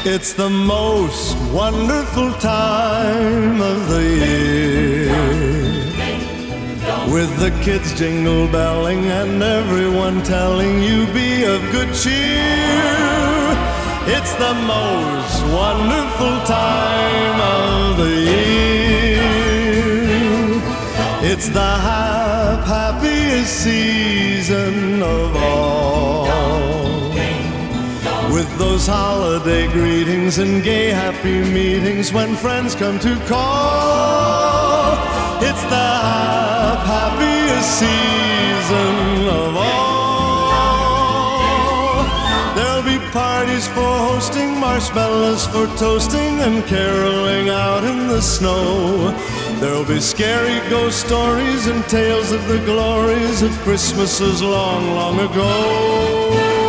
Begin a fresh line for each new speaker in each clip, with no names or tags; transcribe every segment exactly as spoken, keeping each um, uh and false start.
It's the most wonderful time of the year, with the kids jingle belling and everyone telling you be of good cheer. It's the most wonderful time of the year. It's the hap- happiest season of all, with those holiday greetings and gay happy meetings when friends come to call. It's the hap- happiest season of all. There'll be parties for hosting, marshmallows for toasting, and caroling out in the snow. There'll be scary ghost stories and tales of the glories of Christmases long, long ago.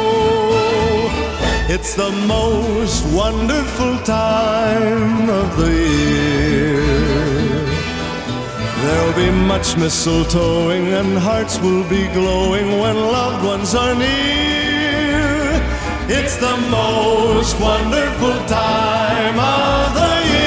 It's the most wonderful time of the year. There'll be much mistletoeing and hearts will be glowing when loved ones are near. It's the most wonderful time of the year.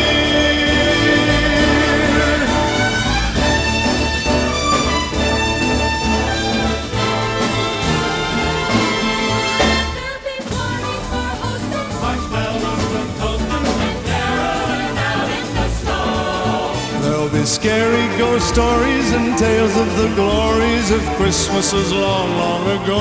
There'll be scary ghost stories and tales of the glories of Christmases long, long ago.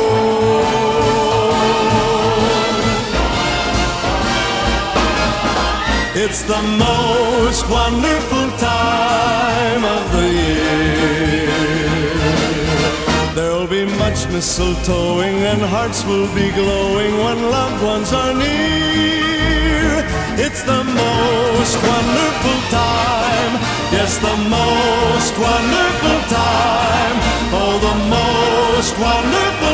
It's the most wonderful time of the year. There'll be much mistletoeing and hearts will be glowing when loved ones are near. It's the most wonderful time, yes, the most wonderful time, oh, the most wonderful